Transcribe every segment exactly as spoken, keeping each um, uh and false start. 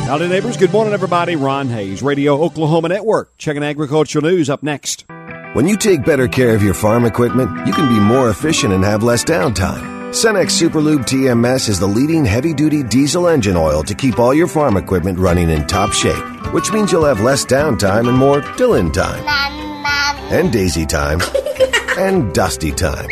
Howdy, neighbors. Good morning, everybody. Ron Hayes, Radio Oklahoma Network. Checking agricultural news up next. When you take better care of your farm equipment, you can be more efficient and have less downtime. Cenex Superlube T M S is the leading heavy-duty diesel engine oil to keep all your farm equipment running in top shape, which means you'll have less downtime and more Dylan time, and Daisy time, and Dusty time.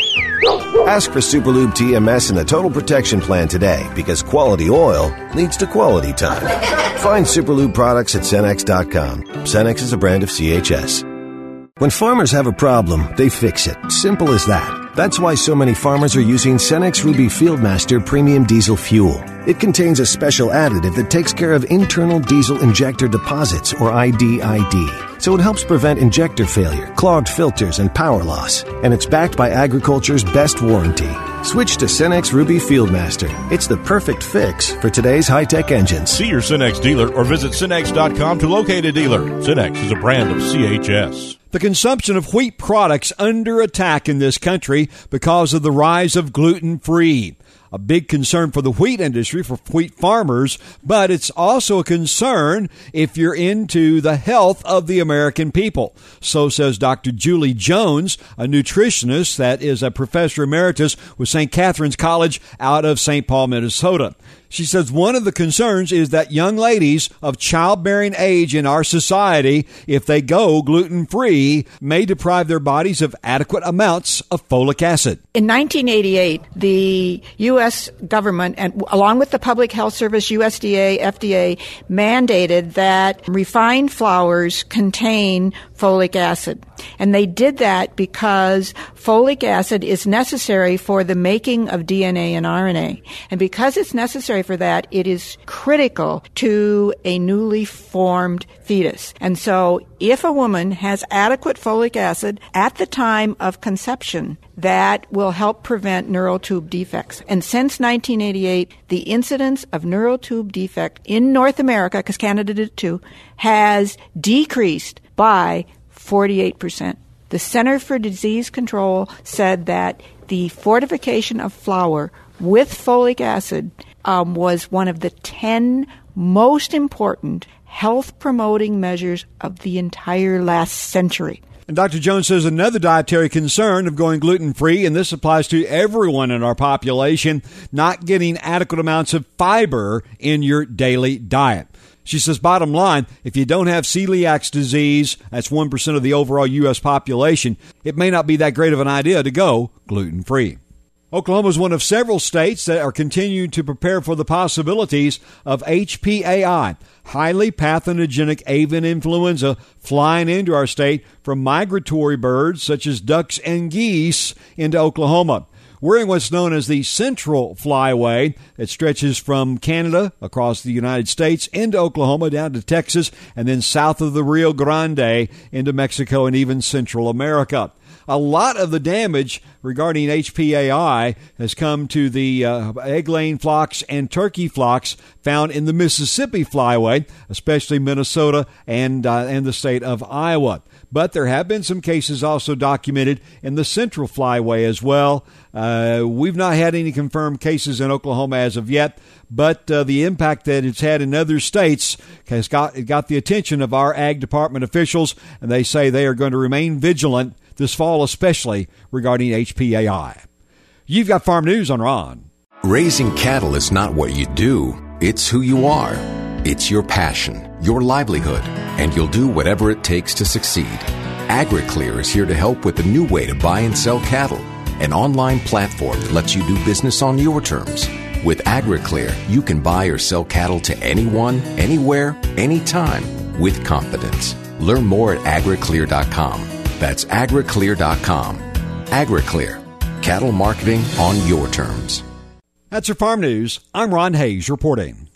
Ask for Superlube T M S in the Total Protection Plan today, because quality oil leads to quality time. Find Superlube products at Cenex dot com. Cenex is a brand of C H S. When farmers have a problem, they fix it. Simple as that. That's why so many farmers are using Cenex Ruby Fieldmaster Premium Diesel Fuel. It contains a special additive that takes care of internal diesel injector deposits, or I D I D. So it helps prevent injector failure, clogged filters, and power loss. And it's backed by agriculture's best warranty. Switch to Cenex Ruby Fieldmaster. It's the perfect fix for today's high-tech engines. See your Cenex dealer or visit Cenex dot com to locate a dealer. Cenex is a brand of C H S. The consumption of wheat products under attack in this country because of the rise of gluten-free. A big concern for the wheat industry, for wheat farmers, but it's also a concern if you're into the health of the American people. So says Doctor Julie Jones, a nutritionist that is a professor emeritus with Saint Catherine's College out of Saint Paul, Minnesota. She says one of the concerns is that young ladies of childbearing age in our society, if they go gluten-free, may deprive their bodies of adequate amounts of folic acid. In nineteen eighty-eight, the U S government, and along with the Public Health Service, U S D A, F D A, mandated that refined flours contain folic acid. And they did that because folic acid is necessary for the making of D N A and R N A. And because it's necessary for that, it is critical to a newly formed fetus. And so if a woman has adequate folic acid at the time of conception, that will help prevent neural tube defects. And since nineteen eighty-eight, the incidence of neural tube defect in North America, because Canada did it too, has decreased by forty-eight percent. The Center for Disease Control said that the fortification of flour with folic acid um, was one of the ten most important health-promoting measures of the entire last century. And Doctor Jones says another dietary concern of going gluten-free, and this applies to everyone in our population, not getting adequate amounts of fiber in your daily diet. She says, bottom line, if you don't have celiac disease, that's one percent of the overall U S population, it may not be that great of an idea to go gluten-free. Oklahoma is one of several states that are continuing to prepare for the possibilities of H P A I, highly pathogenic avian influenza, flying into our state from migratory birds such as ducks and geese into Oklahoma. We're in what's known as the Central Flyway that stretches from Canada across the United States into Oklahoma down to Texas and then south of the Rio Grande into Mexico and even Central America. A lot of the damage regarding H P A I has come to the uh, egg-laying flocks and turkey flocks found in the Mississippi Flyway, especially Minnesota and uh, and the state of Iowa. But there have been some cases also documented in the Central Flyway as well. Uh, we've not had any confirmed cases in Oklahoma as of yet, but uh, the impact that it's had in other states has got, got the attention of our ag department officials, and they say they are going to remain vigilant this fall, especially regarding H P A I. You've got Farm News on Ron. Raising cattle is not what you do, it's who you are. It's your passion, your livelihood, and you'll do whatever it takes to succeed. AgriClear is here to help with a new way to buy and sell cattle, an online platform that lets you do business on your terms. With AgriClear, you can buy or sell cattle to anyone, anywhere, anytime, with confidence. Learn more at agri clear dot com. That's agri clear dot com. AgriClear, cattle marketing on your terms. That's your Farm News. I'm Ron Hayes reporting.